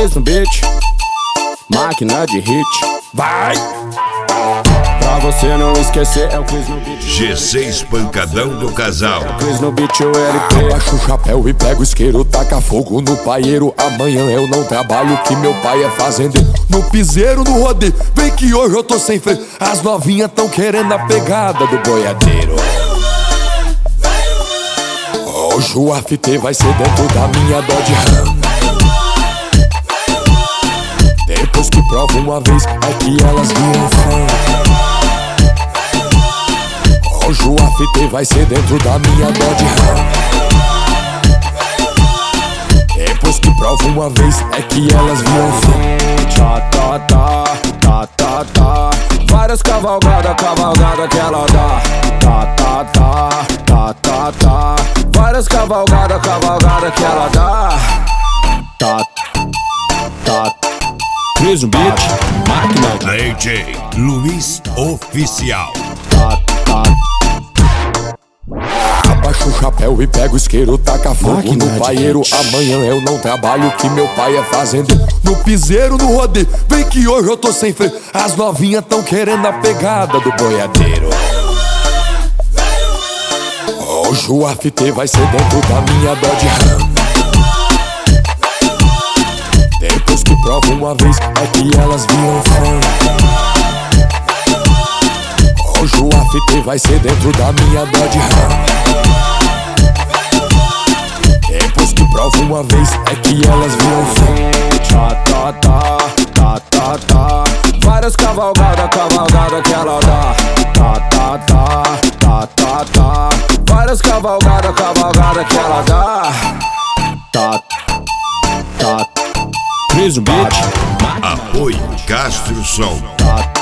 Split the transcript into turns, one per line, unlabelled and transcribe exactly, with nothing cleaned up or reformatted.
Cris no beat, máquina de hit. Vai! Pra você não esquecer, é o Cris no beat.
G seis Pancadão do Casal.
Cris no beat, o L P.
Abaixa o chapéu e pega o isqueiro, taca fogo no paieiro. Amanhã eu não trabalho, que meu pai é fazendeiro. No piseiro, no rodeio, vem que hoje eu tô sem freio. As novinhas tão querendo a pegada do boiadeiro. Hoje o after vai ser dentro da minha Dodge Ram. Depois que prova uma vez, é que elas viram fã. Hoje o after vai ser dentro da minha Dodge Ram. Depois que prova uma vez, é que elas viram fã.
Tá, tá, tá, tá, tá, tá. Várias cavalgadas, cavalgada que ela dá. Tá, tá, tá, tá, tá, tá. Várias cavalgadas, cavalgada que ela dá. Tá, tá. Cris no beat, máquina de
D J Luiz Oficial.
tá, tá.
Abaixa o chapéu e pega o isqueiro, taca fogo
Máquina
no
de
paieiro.
hit.
Amanhã eu não trabalho, que meu pai é fazendeiro. No piseiro, no rodeio, vem que hoje eu tô sem freio. As novinhas tão querendo a pegada do boiadeiro. Hoje o after vai ser dentro da minha Dodge Ram. Depois que prova uma vez, é que elas viram fã. Hoje o after vai ser dentro da minha Dodge Ram. Depois que prova uma vez, é que elas viram fã.
Tá, tá, tá, tá, tá, tá. Várias cavalgadas, cavalgada que ela dá. Tá, tá, tá, tá, tá, tá. Várias cavalgadas, cavalgada que ela dá. Tá, tá. Cris no beat,
Apoio Castro Som.
tá,